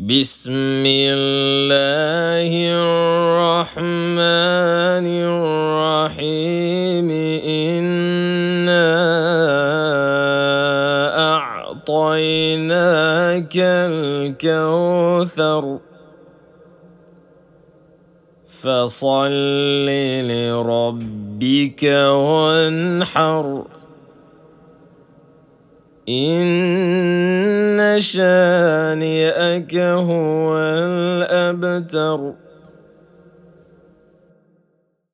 بسم الله الرحمن الرحيم إنا أعطيناك الكوثر فصل لربك وانحر إن شانئك هو الأبتر.